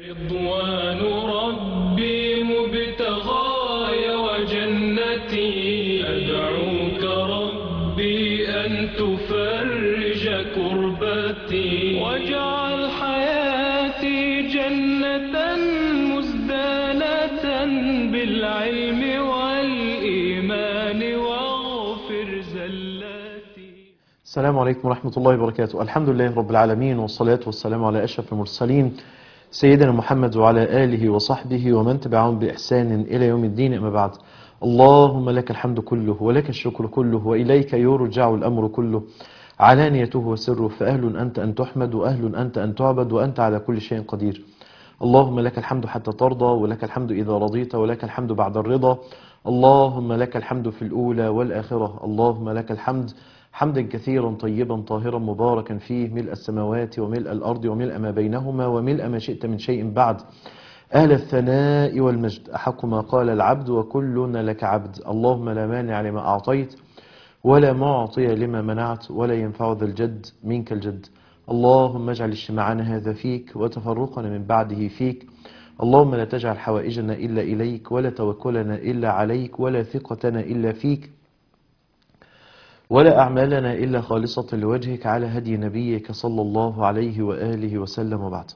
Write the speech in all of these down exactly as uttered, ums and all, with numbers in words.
رضوان ربي مبتغاي وجنتي، أدعوك ربي أن تفرج كربتي، واجعل حياتي جنة مزدانة بالعلم والإيمان، واغفر زلاتي. السلام عليكم ورحمة الله وبركاته. الحمد لله رب العالمين، والصلاة والسلام على أشرف المرسلين سيدنا محمد وعلى آله وصحبه ومن تبعهم بإحسان إلى يوم الدين. أما بعد، اللهم لك الحمد كله ولك الشكر كله وإليك يرجع الأمر كله، علانيته وسره، فأهل أنت أن تحمد وأهل أنت أن تعبد وأنت على كل شيء قدير. اللهم لك الحمد حتى ترضى، ولك الحمد إذا رضيت، ولك الحمد بعد الرضا. اللهم لك الحمد في الأولى والآخرة. اللهم لك الحمد حمدا كثيرا طيبا طاهرا مباركا فيه، ملء السماوات وملء الأرض وملء ما بينهما وملء ما شئت من شيء بعد. أهل الثناء والمجد، أحق ما قال العبد وكلنا لك عبد. اللهم لا مانع لما أعطيت ولا معطي لما منعت ولا ينفع ذا الجد منك الجد. اللهم اجعل اجتماعنا هذا فيك وتفرقنا من بعده فيك. اللهم لا تجعل حوائجنا إلا إليك، ولا توكلنا إلا عليك، ولا ثقتنا إلا فيك، ولا أعمالنا إلا خالصة لوجهك، على هدي نبيك صلى الله عليه وآله وسلم. وبعد،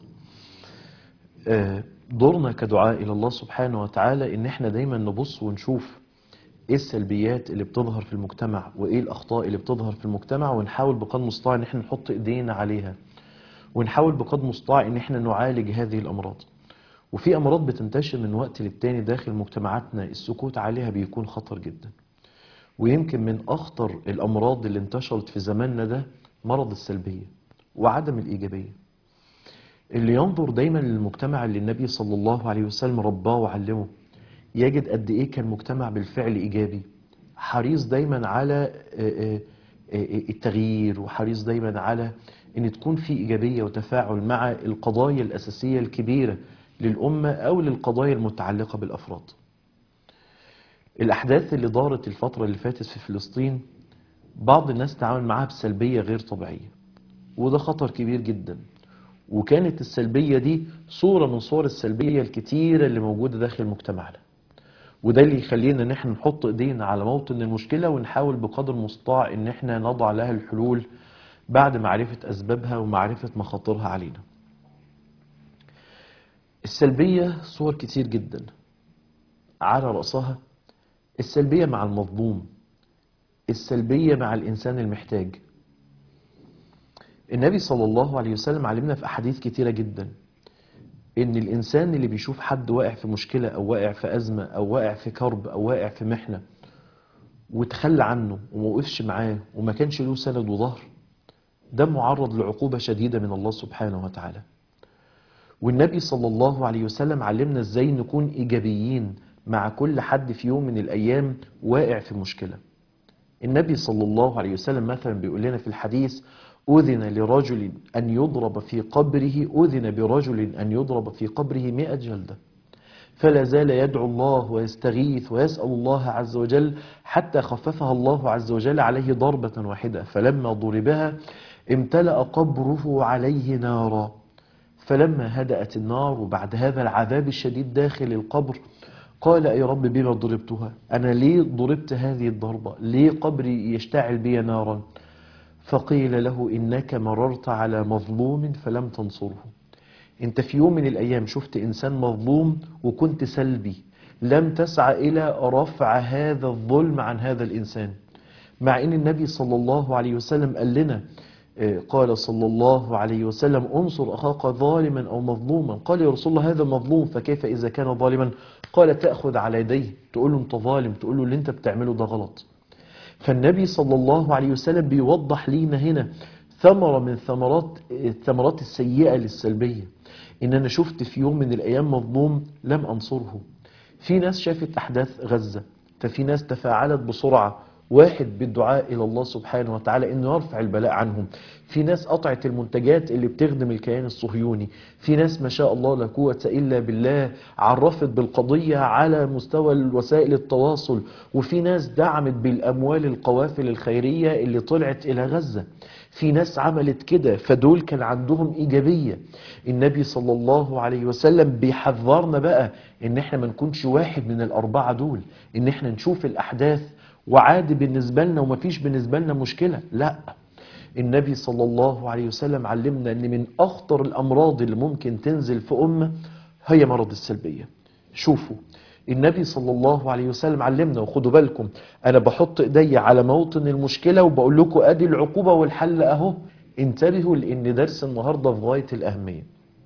دورنا كدعاء إلى الله سبحانه وتعالى إن احنا دايما نبص ونشوف ايه السلبيات اللي بتظهر في المجتمع وايه الأخطاء اللي بتظهر في المجتمع، ونحاول بقدر المستطاع ان احنا نحط ايدينا عليها، ونحاول بقدر المستطاع ان احنا نعالج هذه الأمراض. وفي أمراض بتنتشر من وقت للتاني داخل مجتمعاتنا، السكوت عليها بيكون خطر جدا. ويمكن من أخطر الأمراض اللي انتشرت في زماننا ده مرض السلبية وعدم الإيجابية. اللي ينظر دايما للمجتمع اللي النبي صلى الله عليه وسلم رباه وعلمه يجد قد إيه كان مجتمع بالفعل إيجابي، حريص دايما على التغيير، وحريص دايما على أن تكون في إيجابية وتفاعل مع القضايا الأساسية الكبيرة للأمة أو للقضايا المتعلقة بالأفراد. الأحداث اللي دارت الفترة اللي فاتت في فلسطين، بعض الناس تعامل معها بسلبية غير طبيعية، وده خطر كبير جدا. وكانت السلبية دي صورة من صور السلبية الكتيرة اللي موجودة داخل مجتمعنا، وده اللي يخلينا ان احنا نحط ايدينا على موطن المشكلة ونحاول بقدر المستطاع ان احنا نضع لها الحلول بعد معرفة أسبابها ومعرفة مخاطرها علينا. السلبية صور كتير جدا، على رأسها السلبية مع المظلوم، السلبية مع الإنسان المحتاج. النبي صلى الله عليه وسلم علمنا في أحاديث كتيرة جدا إن الإنسان اللي بيشوف حد واقع في مشكلة أو واقع في أزمة أو واقع في كرب أو واقع في محنة وتخلى عنه وموقفش معاه وما كانش له سند وظهر، ده معرض لعقوبة شديدة من الله سبحانه وتعالى. والنبي صلى الله عليه وسلم علمنا إزاي نكون إيجابيين مع كل حد في يوم من الأيام واقع في مشكلة. النبي صلى الله عليه وسلم مثلا بيقول لنا في الحديث: أذن لرجل أن يضرب في قبره أذن برجل أن يضرب في قبره مئة جلدة، فلا زال يدعو الله ويستغيث ويسأل الله عز وجل حتى خففها الله عز وجل عليه ضربة واحدة، فلما ضربها امتلأ قبره عليه نارا. فلما هدأت النار وبعد هذا العذاب الشديد داخل القبر، قال: أي رب بما ضربتها؟ أنا ليه ضربت هذه الضربة؟ ليه قبري يشتعل بي نارا؟ فقيل له: إنك مررت على مظلوم فلم تنصره. انت في يوم من الأيام شفت إنسان مظلوم وكنت سلبي، لم تسعى إلى رفع هذا الظلم عن هذا الإنسان. مع أن النبي صلى الله عليه وسلم قال لنا، قال صلى الله عليه وسلم: انصر أخاك ظالما أو مظلوما. قال: يا رسول الله هذا مظلوم، فكيف إذا كان ظالما؟ قال: تأخذ على يديه، تقول له أنت ظالم، تقول له اللي أنت بتعمله ده غلط. فالنبي صلى الله عليه وسلم بيوضح لينا هنا ثمرة من ثمرات الثمرات السيئة للسلبية، إن أنا شفت في يوم من الأيام مظلوم لم أنصره. في ناس شافت أحداث غزة، ففي ناس تفاعلت بسرعة، واحد بالدعاء إلى الله سبحانه وتعالى إنه يرفع البلاء عنهم. في ناس قطعت المنتجات اللي بتخدم الكيان الصهيوني. في ناس ما شاء الله لا قوة إلا بالله عرفت بالقضية على مستوى وسائل التواصل. وفي ناس دعمت بالأموال القوافل الخيرية اللي طلعت إلى غزة. في ناس عملت كده، فدول كان عندهم إيجابية. النبي صلى الله عليه وسلم بيحذرنا بقى إن احنا ما نكونش واحد من الأربعة دول، إن احنا نشوف الأحداث وعادي بالنسبة لنا ومفيش بالنسبة لنا مشكلة. لا، النبي صلى الله عليه وسلم علمنا ان من اخطر الامراض اللي ممكن تنزل في امه هي مرض السلبيه. شوفوا النبي صلى الله عليه وسلم علمنا، وخدوا بالكم انا بحط ايدي على موطن المشكله وبقول لكم ادي العقوبه والحل اهو، انتبهوا لان درس النهارده في غايه الاهميه.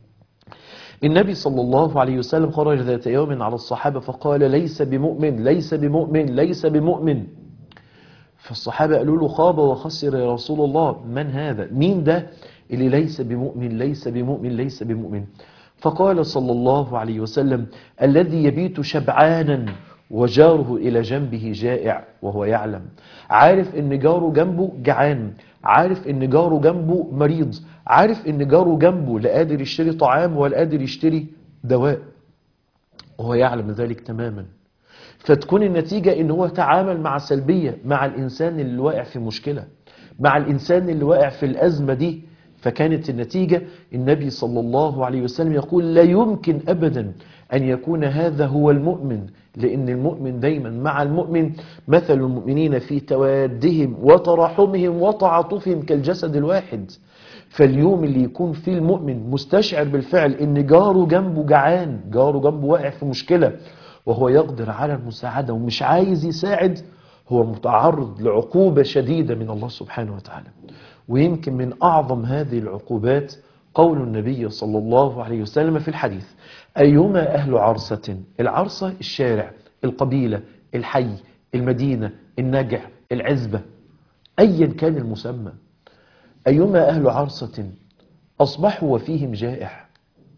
النبي صلى الله عليه وسلم خرج ذات يوم على الصحابه فقال ليس بمؤمن ليس بمؤمن ليس بمؤمن. فالصحابة قالوا له خاب وخسر يا رسول الله، من هذا؟ مين ده اللي ليس بمؤمن ليس بمؤمن ليس بمؤمن؟ فقال صلى الله عليه وسلم الذي يبيت شبعانا وجاره إلى جنبه جائع وهو يعلم. عارف ان جاره جنبه جعان، عارف ان جاره جنبه مريض، عارف ان جاره جنبه لا قادر يشتري طعام ولا قادر يشتري دواء، وهو يعلم ذلك تماما. فتكون النتيجة ان هو تعامل مع سلبية مع الانسان اللي واقع في مشكلة، مع الانسان اللي واقع في الازمة دي. فكانت النتيجة النبي صلى الله عليه وسلم يقول لا يمكن ابدا ان يكون هذا هو المؤمن، لان المؤمن دايما مع المؤمن مثل المؤمنين في توادهم وتراحمهم وتعاطفهم كالجسد الواحد. فاليوم اللي يكون فيه المؤمن مستشعر بالفعل ان جاره جنبه جعان، جاره جنبه واقع في مشكلة، وهو يقدر على المساعدة ومش عايز يساعد، هو متعرض لعقوبة شديدة من الله سبحانه وتعالى. ويمكن من أعظم هذه العقوبات قول النبي صلى الله عليه وسلم في الحديث أيما أهل عرسة، العرسة الشارع، القبيلة، الحي، المدينة، النجع، العزبة، أيا كان المسمى، أيما أهل عرسة أصبحوا وفيهم جائع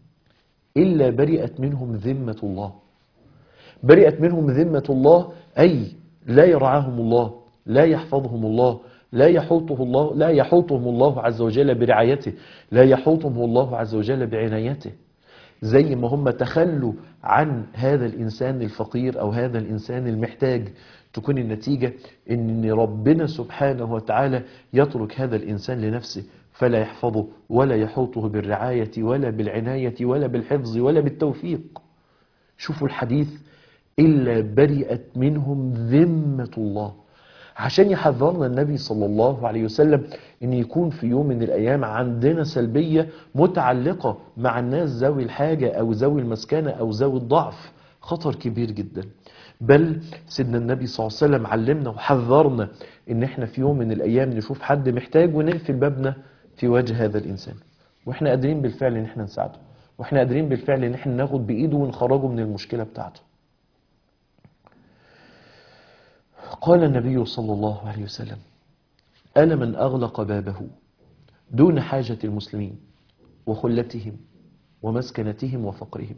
إلا برئت منهم ذمة الله. برئت منهم ذمة الله، أي لا يرعاهم الله، لا يحفظهم الله، لا يحوطه الله، لا يحوطهم الله عز وجل برعايته، لا يحوطهم الله عز وجل بعنايته. زي ما هم تخلوا عن هذا الإنسان الفقير أو هذا الإنسان المحتاج، تكون النتيجة إن ربنا سبحانه وتعالى يترك هذا الإنسان لنفسه فلا يحفظه ولا يحوطه بالرعاية ولا بالعناية ولا بالحفظ ولا بالتوفيق. شوفوا الحديث إلا برئت منهم ذمة الله، عشان يحذرنا النبي صلى الله عليه وسلم إن يكون في يوم من الأيام عندنا سلبية متعلقة مع الناس ذوي الحاجة أو ذوي المسكنة أو ذوي الضعف، خطر كبير جدا. بل سيدنا النبي صلى الله عليه وسلم علمنا وحذرنا إن احنا في يوم من الأيام نشوف حد محتاج ونقفل بابنا في وجه هذا الإنسان، وإحنا قادرين بالفعل إن احنا نساعده، وإحنا قادرين بالفعل إن احنا ناخد بإيده ونخرجه من المشكلة بتاعته. قال النبي صلى الله عليه وسلم ألا من أغلق بابه دون حاجة المسلمين وخلتهم ومسكنتهم وفقرهم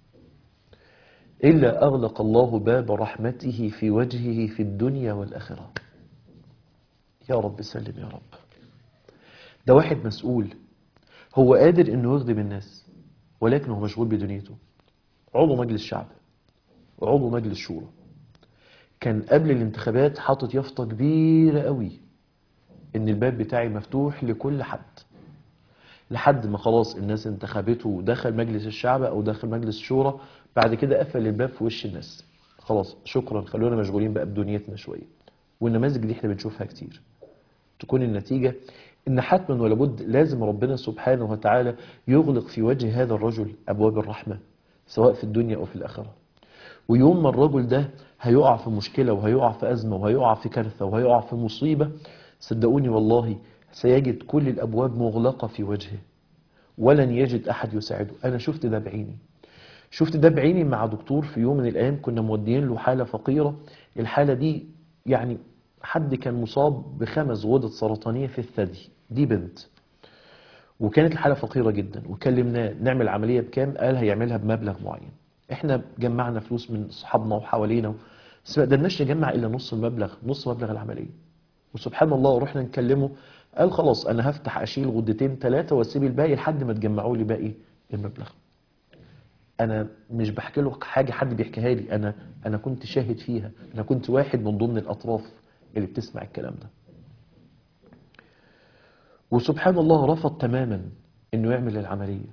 إلا أغلق الله باب رحمته في وجهه في الدنيا والآخرة. يا رب سلم يا رب. ده واحد مسؤول، هو قادر إنه يخدم الناس ولكن هو مشغول بدنيته، عضو مجلس شعب وعضو مجلس شورى، كان قبل الانتخابات حاطط يافطة كبيرة قوي ان الباب بتاعي مفتوح لكل حد، لحد ما خلاص الناس انتخبته ودخل مجلس الشعب او دخل مجلس الشورى، بعد كده قفل الباب في وش الناس، خلاص شكرا خلونا مشغولين بقى بدنيتنا شوية. والنماذج دي احنا بنشوفها كتير. تكون النتيجة ان حتما ولا بد لازم ربنا سبحانه وتعالى يغلق في وجه هذا الرجل ابواب الرحمة سواء في الدنيا او في الاخرة. ويوم ما الرجل ده هيقع في مشكلة وهيقع في أزمة وهيقع في كارثة وهيقع في مصيبة، صدقوني والله سيجد كل الأبواب مغلقة في وجهه ولن يجد أحد يساعده. أنا شفت ده بعيني، شفت ده بعيني مع دكتور في يوم من الأيام كنا موديين له حالة فقيرة. الحالة دي يعني حد كان مصاب بخمس غدد سرطانية في الثدي، دي بنت، وكانت الحالة فقيرة جدا، وكلمناه نعمل عملية بكام، قال هيعملها بمبلغ معين. احنا جمعنا فلوس من اصحابنا وحوالينا بس ما قدرناش نجمع الا نص المبلغ، نص مبلغ العمليه. وسبحان الله رحنا نكلمه قال خلاص انا هفتح اشيل غدتين ثلاثه واسيب الباقي لحد ما تجمعوا لي باقي المبلغ. انا مش بحكي له حاجه حد بيحكيها لي، انا انا كنت شاهد فيها، انا كنت واحد من ضمن الاطراف اللي بتسمع الكلام ده. وسبحان الله رفض تماما انه يعمل العملية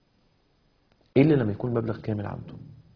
الا لما يكون مبلغ كامل عنده.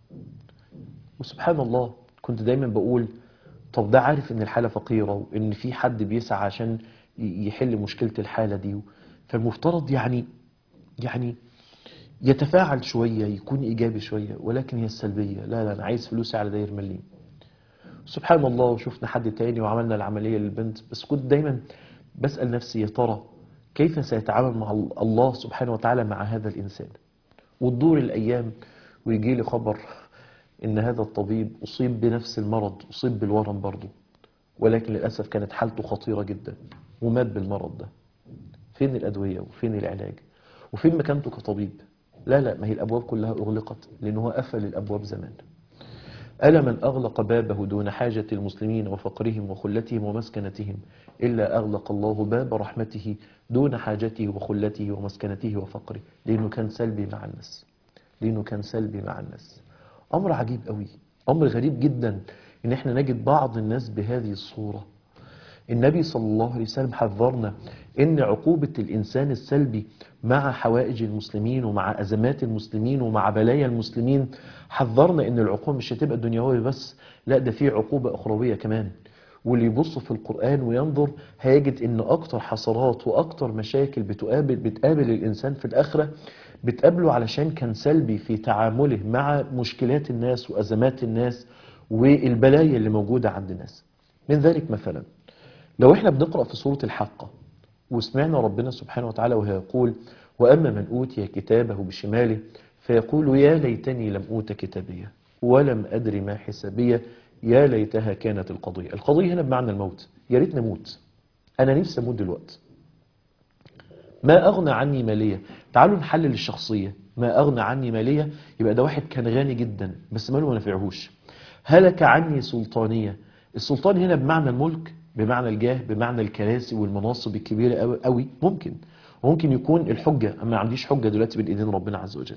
وسبحان الله كنت دايما بقول طب ده عارف ان الحالة فقيرة وان في حد بيسعى عشان يحل مشكلة الحالة دي، فالمفترض يعني يعني يتفاعل شوية، يكون إيجابي شوية، ولكن هي السلبية لا لا أنا عايز فلوسي على داير مليم. سبحان الله وشفنا حد تاني وعملنا العملية للبنت، بس كنت دايما بسأل نفسي يا ترى كيف سيتعامل مع الله سبحانه وتعالى مع هذا الإنسان. وتدور الأيام ويجي لي خبر إن هذا الطبيب أصيب بنفس المرض، أصيب بالورم برضه، ولكن للأسف كانت حالته خطيرة جدا ومات بالمرض ده. فين الأدوية وفين العلاج وفين مكانته كطبيب؟ لا لا ما هي الأبواب كلها أغلقت لأنه هو قفل الأبواب زمان. ألا من أغلق بابه دون حاجة المسلمين وفقرهم وخلتهم ومسكنتهم إلا أغلق الله باب رحمته دون حاجته وخلته ومسكنته وفقره، لأنه كان سلبي مع الناس، لأنه كان سلبي مع الناس. أمر عجيب قوي، أمر غريب جدا إن احنا نجد بعض الناس بهذه الصورة. النبي صلى الله عليه وسلم حذرنا إن عقوبة الإنسان السلبي مع حوائج المسلمين ومع أزمات المسلمين ومع بلايا المسلمين، حذرنا إن العقوبة مش هتبقى دنيوية بس، لا ده في عقوبة أخروية كمان. واللي يبص في القرآن وينظر هيجد إن أكتر حسرات وأكتر مشاكل بتقابل بتقابل الإنسان في الآخرة بتقابله علشان كان سلبي في تعامله مع مشكلات الناس وأزمات الناس والبلايا اللي موجودة عند الناس. من ذلك مثلا لو احنا بنقرأ في سورة الحاقة وسمعنا ربنا سبحانه وتعالى وهو يقول وأما من أوتي كتابه بشماله فيقول يا ليتني لم أوت كتابيه ولم أدري ما حسابيه يا ليتها كانت القضية. القضية هنا بمعنى الموت، يا ريت نموت، أنا نفسي أموت دلوقتي. ما أغنى عني مالية، تعالوا نحلل الشخصية. ما أغنى عني مالية يبقى ده واحد كان غني جدا بس ماله ما نفعهوش. هلك عني سلطانية، السلطان هنا بمعنى الملك، بمعنى الجاه، بمعنى الكراسي والمناصب الكبيرة قوي قوي. ممكن ممكن يكون الحجة، أما ما عنديش حجة دلوقتي بين إيدين ربنا عز وجل.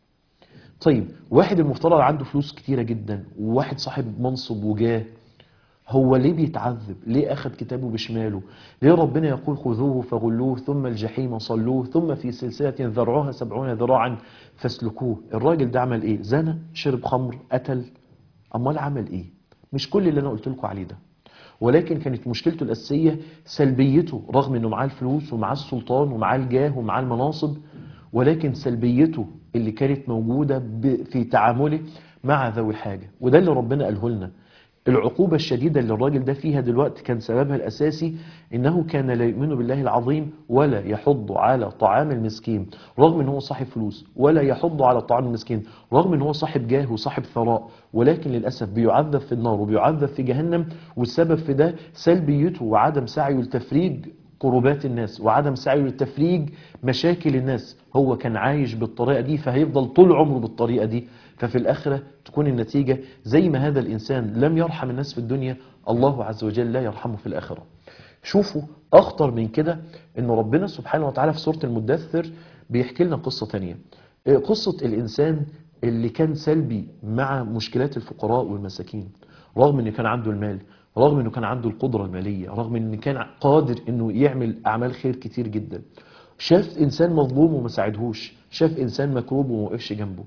طيب واحد المفترض عنده فلوس كتيرة جدا وواحد صاحب منصب وجاه، هو ليه بيتعذب؟ ليه أخذ كتابه بشماله؟ ليه ربنا يقول خذوه فغلوه ثم الجحيم صلوه ثم في سلسلة ذرعها سبعون ذراعا فاسلكوه؟ الراجل ده عمل إيه؟ زنى، شرب خمر، قتل، أمال عمل إيه؟ مش كل اللي أنا قلت لكم عليه ده، ولكن كانت مشكلته الأساسية سلبيته، رغم أنه معاه الفلوس ومعاه السلطان ومعاه الجاه ومعاه المناصب، ولكن سلبيته اللي كانت موجودة في تعامله مع ذوي الحاجة. وده اللي ربنا قاله لنا. العقوبة الشديدة اللي الراجل ده فيها دلوقتي كان سببها الأساسي إنه كان لا يؤمن بالله العظيم ولا يحض على طعام المسكين، رغم إنه صاحب فلوس، ولا يحض على طعام المسكين رغم إنه صاحب جاه وصاحب ثراء، ولكن للأسف بيعذب في النار وبيعذب في جهنم. والسبب في ده سلبيته وعدم سعيه لتفريج كروبات الناس وعدم سعيه لتفريج مشاكل الناس. هو كان عايش بالطريقة دي فهيفضل طول عمره بالطريقة دي، ففي الآخرة تكون النتيجة زي ما هذا الإنسان لم يرحم الناس في الدنيا، الله عز وجل لا يرحمه في الآخرة. شوفوا أخطر من كده إن ربنا سبحانه وتعالى في سورة المدثر بيحكي لنا قصة تانية، قصة الإنسان اللي كان سلبي مع مشكلات الفقراء والمساكين، رغم إنه كان عنده المال، رغم إنه كان عنده القدرة المالية، رغم إنه كان قادر إنه يعمل أعمال خير كتير جدا. شاف إنسان مظلوم وما ساعدهوش، شاف إنسان مكروب وما وقفش جنبه.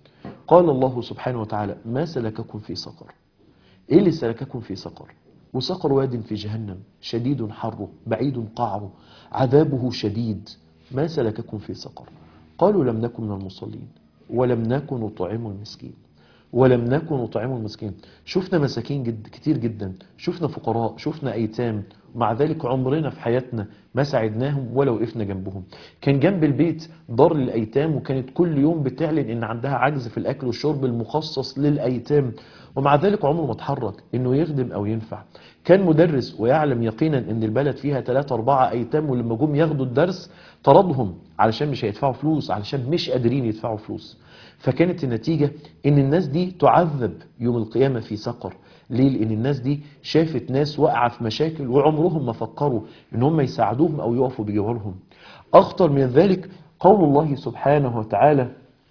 قال الله سبحانه وتعالى ما سلككم في سقر؟ إيه اللي سلككم في سقر؟ وسقر واد في جهنم شديد حره بعيد قعره عذابه شديد. ما سلككم في سقر؟ قالوا لم نكن من المصلين ولم نكن نطعم المسكين ولم نكن نطعم المسكين. شفنا مساكين جد كتير جدا، شفنا فقراء، شفنا أيتام، مع ذلك عمرنا في حياتنا ما ساعدناهم ولا وقفنا جنبهم. كان جنب البيت دار للأيتام وكانت كل يوم بتعلن إن عندها عجز في الأكل والشرب المخصص للأيتام، ومع ذلك عمره ما اتحرك إنه يخدم أو ينفع. كان مدرس ويعلم يقينا إن البلد فيها ثلاثة أربعة أيتام، ولما جم ياخدوا الدرس طردهم علشان مش هيدفعوا فلوس، علشان مش قادرين يدفعوا فلوس. فكانت النتيجة إن الناس دي تعذب يوم القيامة في سقر. ليه؟ لأن الناس دي شافت ناس واقعة في مشاكل وعمرهم ما فكروا إن هم يساعدوهم أو يقفوا بجوارهم. أخطر من ذلك قول الله سبحانه وتعالى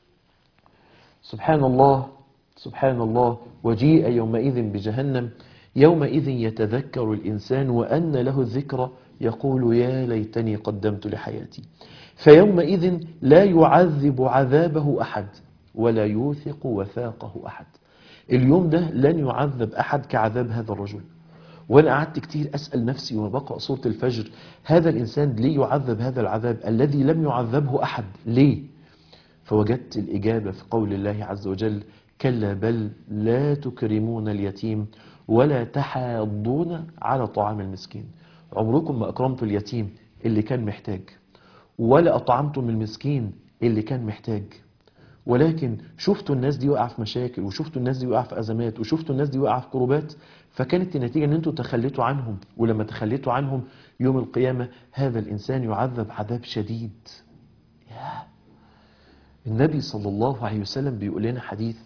سبحان الله سبحان الله وجيء يومئذ بجهنم يومئذ يتذكر الإنسان وأن له الذكرى يقول يا ليتني قدمت لحياتي. فيومئذ لا يعذب عذابه أحد ولا يوثق وثاقه أحد. اليوم ده لن يعذب أحد كعذاب هذا الرجل. وأنا قعدت كتير أسأل نفسي وأنا بقرأ سورة الفجر، هذا الإنسان ليه يعذب هذا العذاب الذي لم يعذبه أحد؟ ليه؟ فوجدت الإجابة في قول الله عز وجل: كلا بل لا تكرمون اليتيم ولا تحاضون على طعام المسكين. عمركم ما أكرمتوا اليتيم اللي كان محتاج، ولا أطعمتم المسكين اللي كان محتاج. ولكن شفتوا الناس دي وقع في مشاكل، وشفتوا الناس دي وقع في أزمات، وشفتوا الناس دي وقع في كروبات، فكانت النتيجة ان انتوا تخليتوا عنهم. ولما تخليتوا عنهم يوم القيامة هذا الإنسان يعذب عذاب شديد. ياه. النبي صلى الله عليه وسلم بيقول لنا حديث،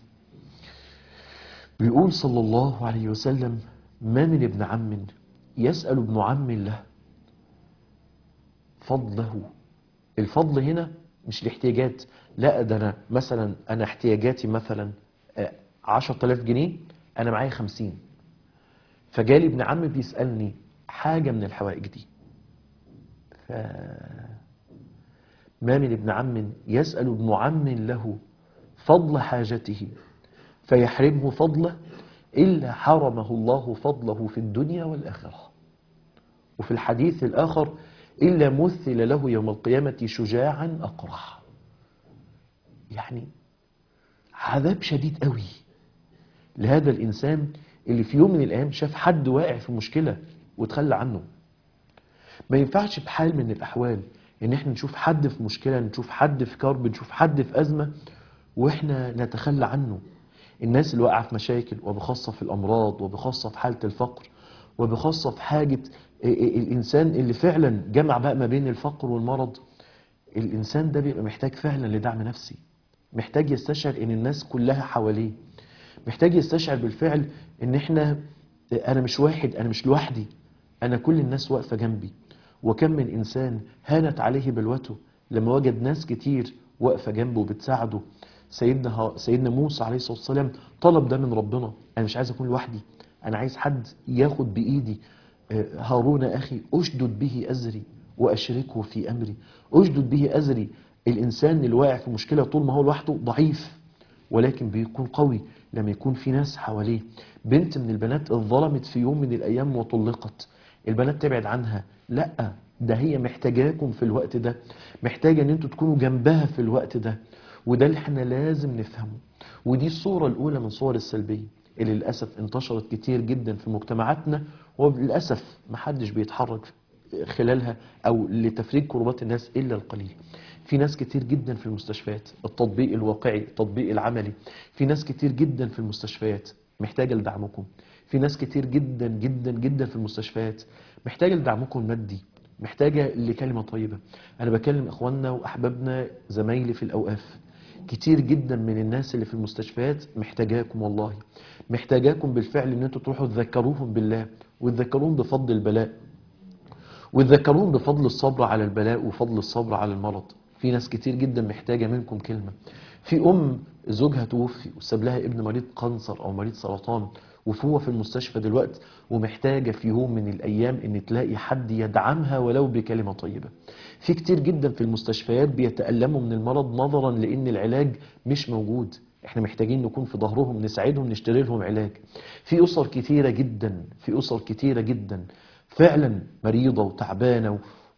بيقول صلى الله عليه وسلم: ما من ابن عم يسأل ابن عم له فضله. الفضل هنا مش الاحتياجات، لا، ده انا مثلا انا احتياجاتي مثلا عشرة آلاف جنيه، انا معايا خمسين، فجالي ابن عم بيسألني حاجة من الحوائج دي. ف ما من ابن عم يسأل ابن عم له فضل حاجته فيحرمه فضله إلا حرمه الله فضله في الدنيا والآخرة. وفي الحديث الآخر: إلا مثل له يوم القيامة شجاعا أقرع. يعني عذاب شديد قوي لهذا الإنسان اللي في يوم من الأيام شاف حد واقع في مشكلة وتخلى عنه. ما ينفعش بحال من الأحوال إن احنا نشوف حد في مشكلة، نشوف حد في كرب، نشوف حد في أزمة وإحنا نتخلى عنه. الناس اللي واقعة في مشاكل، وبخاصة في الأمراض، وبخاصة في حالة الفقر، وبخاصة في حاجة الإنسان اللي فعلا جمع بقى ما بين الفقر والمرض، الإنسان ده بيبقى محتاج فعلا لدعم نفسي، محتاج يستشعر إن الناس كلها حواليه، محتاج يستشعر بالفعل إن إحنا أنا مش واحد، أنا مش لوحدي، أنا كل الناس واقفة جنبي. وكم من إنسان هانت عليه بلوته لما وجد ناس كتير واقفة جنبه وبتساعده. سيدنا سيدنا موسى عليه الصلاة والسلام طلب ده من ربنا: أنا مش عايز أكون لوحدي، أنا عايز حد ياخد بإيدي. هارون أخي أشدد به أزري وأشركه في أمري. أشدد به أزري. الإنسان اللي واقع في مشكلة طول ما هو لوحده ضعيف، ولكن بيكون قوي لما يكون في ناس حواليه. بنت من البنات اتظلمت في يوم من الأيام وطلقت، البنات تبعد عنها؟ لا، ده هي محتاجاكم في الوقت ده، محتاجة ان انتوا تكونوا جنبها في الوقت ده. وده اللي احنا لازم نفهمه. ودي الصورة الأولى من صور السلبية اللي للأسف انتشرت كتير جدا في مجتمعاتنا، وللأسف محدش بيتحرك خلالها أو لتفريج كربات الناس إلا القليل. في ناس كتير جدا في المستشفيات، التطبيق الواقعي، التطبيق العملي. في ناس كتير جدا في المستشفيات محتاجة لدعمكم. في ناس كتير جدا جدا جدا في المستشفيات محتاجة لدعمكم المادي، محتاجة لكلمة طيبة. أنا بكلم إخواننا وأحبابنا زمايلي في الأوقاف، كتير جدا من الناس اللي في المستشفيات محتاجاكم، والله محتاجاكم بالفعل ان انتوا تروحوا تذكروهم بالله، وتذكروهم بفضل البلاء، وتذكروهم بفضل الصبر على البلاء وفضل الصبر على المرض. في ناس كتير جدا محتاجة منكم كلمة. في أم زوجها توفي وساب لها ابن مريض قنصر أو مريض سرطان، وهو في المستشفى دلوقتي، ومحتاجة في يوم من الأيام ان تلاقي حد يدعمها ولو بكلمة طيبة. في كتير جدا في المستشفيات بيتألموا من المرض نظرا لأن العلاج مش موجود. احنا محتاجين نكون في ظهرهم، نساعدهم، نشتري لهم علاج. في أسر كتيرة جدا في أسر كتيرة جدا فعلا مريضة وتعبانة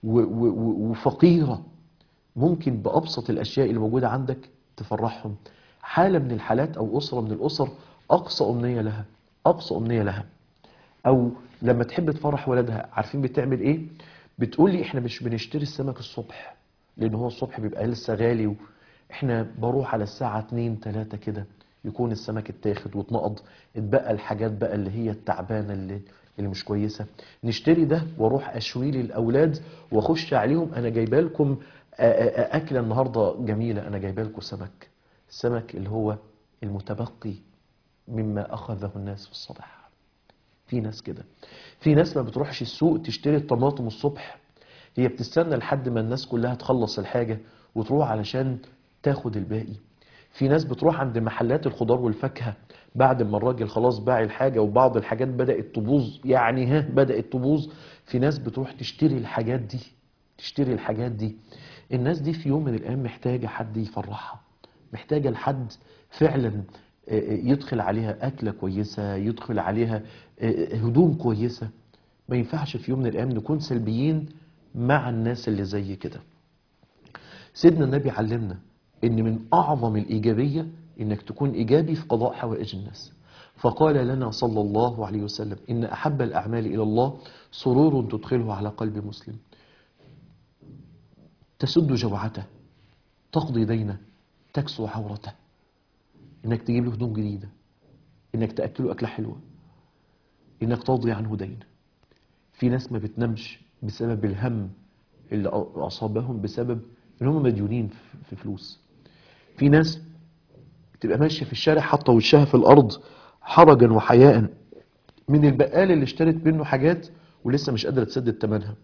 وفقيرة، ممكن بأبسط الأشياء اللي موجودة عندك تفرحهم. حالة من الحالات أو أسرة من الأسر أقصى أمنية لها أقصى أمنية لها أو لما تحب تفرح ولدها، عارفين بتعمل إيه؟ بتقول لي إحنا مش بنشتري السمك الصبح لأن هو الصبح بيبقى لسه غالي، إحنا بروح على الساعة اتنين تلاتة كده يكون السمك اتاخد واتنقض، اتبقى الحاجات بقى اللي هي التعبانة اللي اللي مش كويسة، نشتري ده واروح اشويه للاولاد واخش عليهم: انا جايبه لكم اكله النهارده جميله، انا جايبه لكم سمك، السمك اللي هو المتبقي مما اخذه الناس في الصباح. في ناس كده. في ناس ما بتروحش السوق تشتري الطماطم الصبح، هي بتستنى لحد ما الناس كلها تخلص الحاجه وتروح علشان تاخد الباقي. في ناس بتروح عند محلات الخضار والفاكهة بعد ما الراجل خلاص باع الحاجة وبعض الحاجات بدأت تبوظ، يعني ها بدأت تبوظ، في ناس بتروح تشتري الحاجات دي، تشتري الحاجات دي. الناس دي في يوم من الأيام محتاجة حد يفرحها، محتاجة لحد فعلا يدخل عليها أكلة كويسة، يدخل عليها هدوم كويسة. ما ينفعش في يوم من الأيام نكون سلبيين مع الناس اللي زي كده. سيدنا النبي علمنا ان من اعظم الايجابية انك تكون ايجابي في قضاء حوائج الناس، فقال لنا صلى الله عليه وسلم ان احب الاعمال الى الله سرور تدخله على قلب مسلم، تسد جوعته، تقضي دينه، تكسو عورته، انك تجيب له هدوم جديدة، انك تأكله اكلة حلوة، انك تقضي عنه دين. في ناس ما بتنامش بسبب الهم اللي اصابهم بسبب ان هم مديونين في فلوس. في ناس تبقى ماشية في الشارع حاطة وشها في الأرض حرجا وحياء من البقال اللي اشترت منه حاجات ولسه مش قادرة تسدد ثمنها،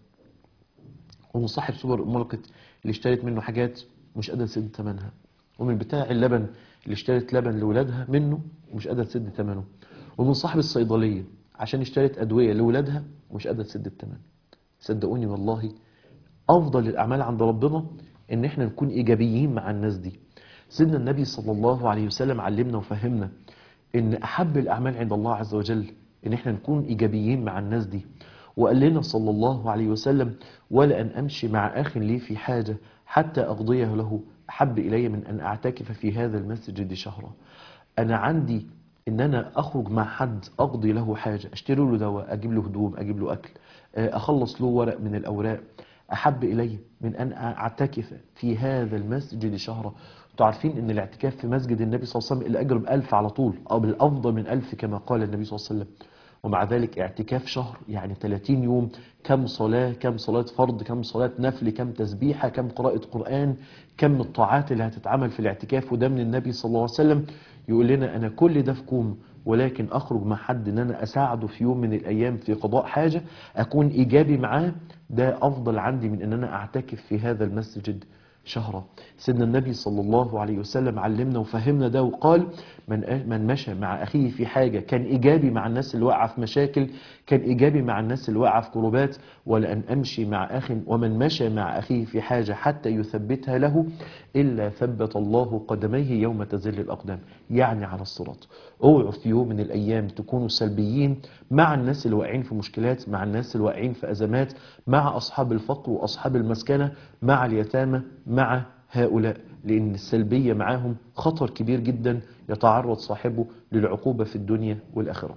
ومن صاحب سوبر ماركت اللي اشترت منه حاجات مش قادرة تسدد ثمنها، ومن بتاع اللبن اللي اشترت لبن لولادها منه ومش قادرة تسدد ثمنه، ومن صاحب الصيدلية عشان اشترت أدوية لولادها ومش قادرة تسدد الثمن. صدقوني والله أفضل الأعمال عند ربنا إن احنا نكون إيجابيين مع الناس دي. سيدنا النبي صلى الله عليه وسلم علمنا وفهمنا ان احب الاعمال عند الله عز وجل ان احنا نكون ايجابيين مع الناس دي. وقال لنا صلى الله عليه وسلم ولا ان امشي مع اخ لي في حاجة حتى اقضيه له احب الي من ان اعتكف في هذا المسجد شهرا. انا عندي ان انا اخرج مع حد اقضي له حاجة، اشتري له دواء، اجيب له هدوم، اجيب له اكل، اخلص له ورق من الاوراق، احب الي من ان اعتكف في هذا المسجد شهرا. تعرفين ان الاعتكاف في مسجد النبي صلى الله عليه وسلم الاجر بألف على طول، او بالافضل من ألف كما قال النبي صلى الله عليه وسلم. ومع ذلك اعتكاف شهر يعني ثلاثين يوم، كم صلاة، كم صلاة فرض، كم صلاة نفل، كم تسبيحة، كم قراءة قرآن، كم الطاعات اللي هتتعمل في الاعتكاف. وده من النبي صلى الله عليه وسلم يقول لنا انا كل ده في كوم، ولكن اخرج مع حد ان انا اساعده في يوم من الايام في قضاء حاجة، اكون ايجابي معاه، ده افضل عندي من ان انا اعتكف في هذا المسجد شهرا. سيدنا النبي صلى الله عليه وسلم علمنا وفهمنا ده وقال من من مشى مع أخيه في حاجة كان إيجابي مع الناس اللي واقعة في مشاكل، كان إيجابي مع الناس اللي واقعة في كربات. ولأن أمشي مع أخ ومن مشى مع أخيه في حاجة حتى يثبتها له إلا ثبت الله قدميه يوم تزل الأقدام، يعني على الصراط. اوعوا في يوم من الأيام تكونوا سلبيين مع الناس اللي واقعين في مشكلات، مع الناس اللي واقعين في أزمات، مع أصحاب الفقر وأصحاب المسكنة، مع اليتامى، مع هؤلاء، لأن السلبية معاهم خطر كبير جدا يتعرض صاحبه للعقوبة في الدنيا والآخرة.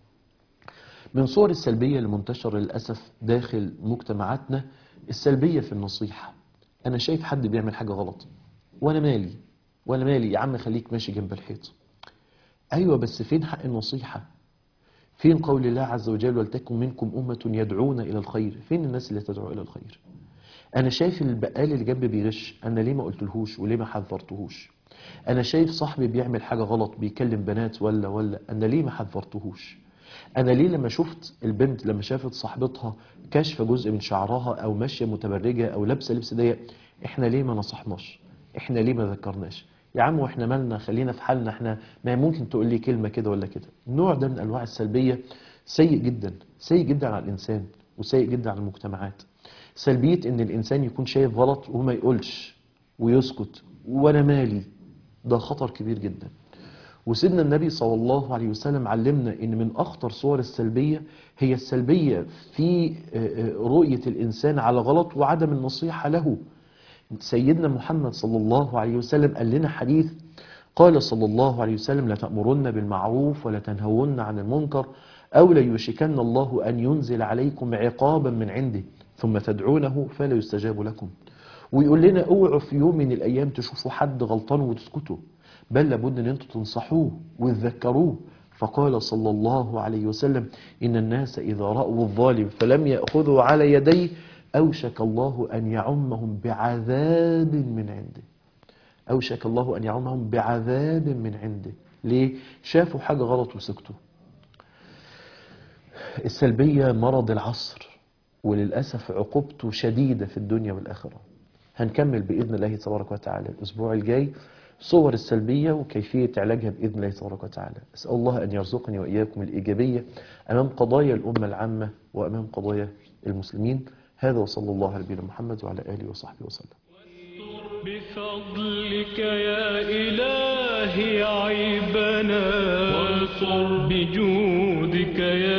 من صور السلبية المنتشرة للأسف داخل مجتمعاتنا السلبية في النصيحة. أنا شايف حد بيعمل حاجة غلط وأنا مالي، وأنا مالي يا عم خليك ماشي جنب الحيط. أيوة بس فين حق النصيحة؟ فين قول الله عز وجل ولتكن منكم أمة يدعون إلى الخير؟ فين الناس اللي تدعو إلى الخير؟ أنا شايف البقال اللي جنبي بيغش، أنا ليه ما قلتلهوش وليه ما حذرتهوش؟ أنا شايف صاحبي بيعمل حاجة غلط بيكلم بنات ولا ولا أنا ليه ما حذرتهوش؟ أنا ليه لما شفت البنت لما شافت صاحبتها كاشفة جزء من شعرها أو ماشية متبرجة أو لابسة لبس ضيق، إحنا ليه ما نصحناش؟ إحنا ليه ما ذكرناش؟ يا عم وإحنا مالنا، خلينا في حالنا، إحنا ما ممكن تقول لي كلمة كده ولا كده. النوع ده من أنواع السلبية سيء جدا، سيء جدا على الإنسان وسيء جدا على المجتمعات. سلبية ان الانسان يكون شايف غلط وما يقولش ويسكت وانا مالي، ده خطر كبير جدا. وسيدنا النبي صلى الله عليه وسلم علمنا ان من اخطر صور السلبية هي السلبية في رؤية الانسان على غلط وعدم النصيحة له. سيدنا محمد صلى الله عليه وسلم قال لنا حديث، قال صلى الله عليه وسلم لتأمرن بالمعروف ولا تنهون عن المنكر أو ليوشكن الله أن ينزل عليكم عقابا من عنده ثم تدعونه فلا يستجاب لكم. ويقول لنا اوعوا في يوم من الأيام تشوفوا حد غلطان وتسكتوا، بل لابد أن انتم تنصحوه وتذكروه. فقال صلى الله عليه وسلم إن الناس إذا رأوا الظالم فلم يأخذوا على يديه أوشك الله أن يعمهم بعذاب من عنده. أوشك الله أن يعمهم بعذاب من عنده. ليه؟ شافوا حاجة غلط وسكتوا. السلبية مرض العصر، وللأسف عقوبته شديدة في الدنيا والآخرة. هنكمل بإذن الله تبارك وتعالى الأسبوع الجاي صور السلبية وكيفية علاجها بإذن الله تبارك وتعالى. أسأل الله أن يرزقني وإياكم الإيجابية أمام قضايا الأمة العامة وأمام قضايا المسلمين. هذا وصلى الله على نبينا محمد وعلى آله وصحبه وسلم. بفضلك يا إلهي عيبنا، وانصر بجودك يا